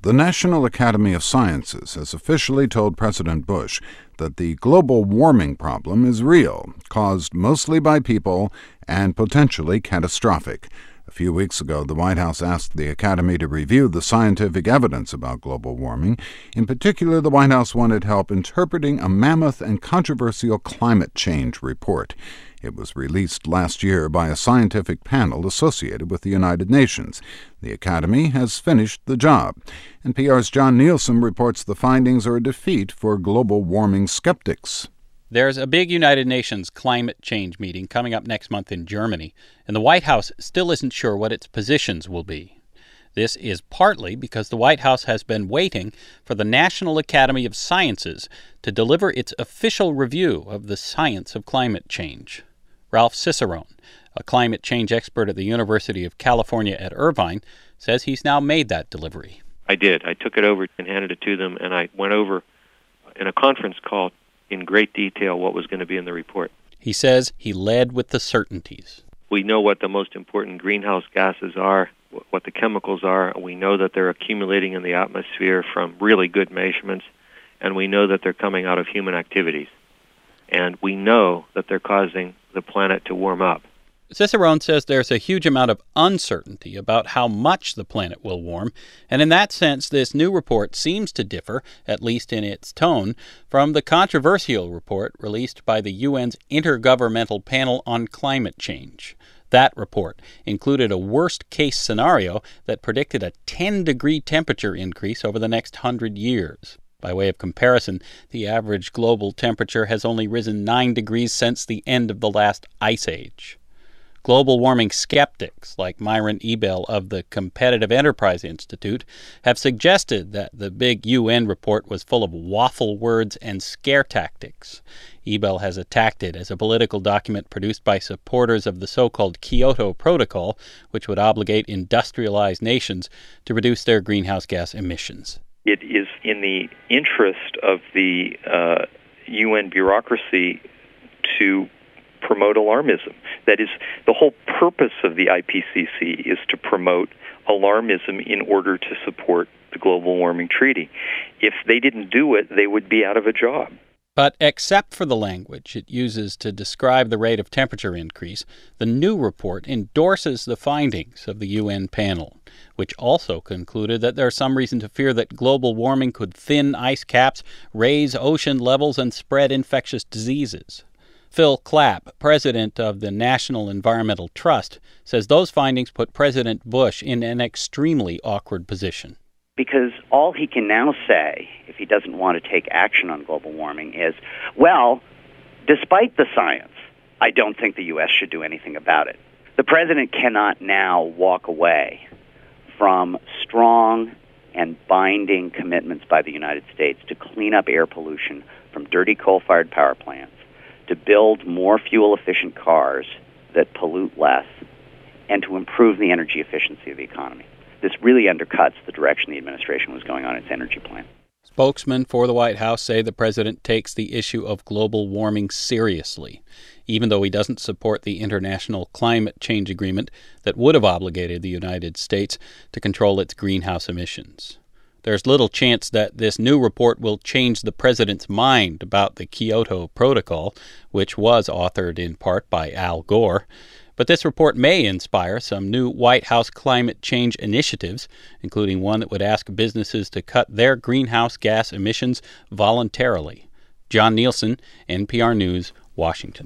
The National Academy of Sciences has officially told President Bush that the global warming problem is real, caused mostly by people, and potentially catastrophic. A few weeks ago, the White House asked the Academy to review the scientific evidence about global warming. In particular, the White House wanted help interpreting a mammoth and controversial climate change report. It was released last year by a scientific panel associated with the United Nations. The Academy has finished the job. NPR's John Nielsen reports the findings are a defeat for global warming skeptics. There's a big United Nations climate change meeting coming up next month in Germany, and the White House still isn't sure what its positions will be. This is partly because the White House has been waiting for the National Academy of Sciences to deliver its official review of the science of climate change. Ralph Cicerone, a climate change expert at the University of California at Irvine, says he's now made that delivery. I did. I took it over and handed it to them, and I went over in a conference call in great detail what was going to be in the report. He says he led with the certainties. We know what the most important greenhouse gases are, what the chemicals are. We know that they're accumulating in the atmosphere from really good measurements, and we know that they're coming out of human activities. And we know that they're causing the planet to warm up. Cicerone says there's a huge amount of uncertainty about how much the planet will warm, and in that sense, this new report seems to differ, at least in its tone, from the controversial report released by the UN's Intergovernmental Panel on Climate Change. That report included a worst-case scenario that predicted a 10-degree temperature increase over the next 100 years. By way of comparison, the average global temperature has only risen 9 degrees since the end of the last ice age. Global warming skeptics like Myron Ebell of the Competitive Enterprise Institute have suggested that the big UN report was full of waffle words and scare tactics. Ebell has attacked it as a political document produced by supporters of the so-called Kyoto Protocol, which would obligate industrialized nations to reduce their greenhouse gas emissions. It is in the interest of the UN bureaucracy to promote alarmism. That is, the whole purpose of the IPCC is to promote alarmism in order to support the Global Warming Treaty. If they didn't do it, they would be out of a job. But except for the language it uses to describe the rate of temperature increase, the new report endorses the findings of the UN panel, which also concluded that there's some reason to fear that global warming could thin ice caps, raise ocean levels, and spread infectious diseases. Phil Clapp, president of the National Environmental Trust, says those findings put President Bush in an extremely awkward position. Because all he can now say, if he doesn't want to take action on global warming, is, well, despite the science, I don't think the U.S. should do anything about it. The president cannot now walk away from strong and binding commitments by the United States to clean up air pollution from dirty coal-fired power plants, to build more fuel-efficient cars that pollute less, and to improve the energy efficiency of the economy. This really undercuts the direction the administration was going on its energy plan. Spokesmen for the White House say the president takes the issue of global warming seriously, even though he doesn't support the international climate change agreement that would have obligated the United States to control its greenhouse emissions. There's little chance that this new report will change the president's mind about the Kyoto Protocol, which was authored in part by Al Gore. But this report may inspire some new White House climate change initiatives, including one that would ask businesses to cut their greenhouse gas emissions voluntarily. John Nielsen, NPR News, Washington.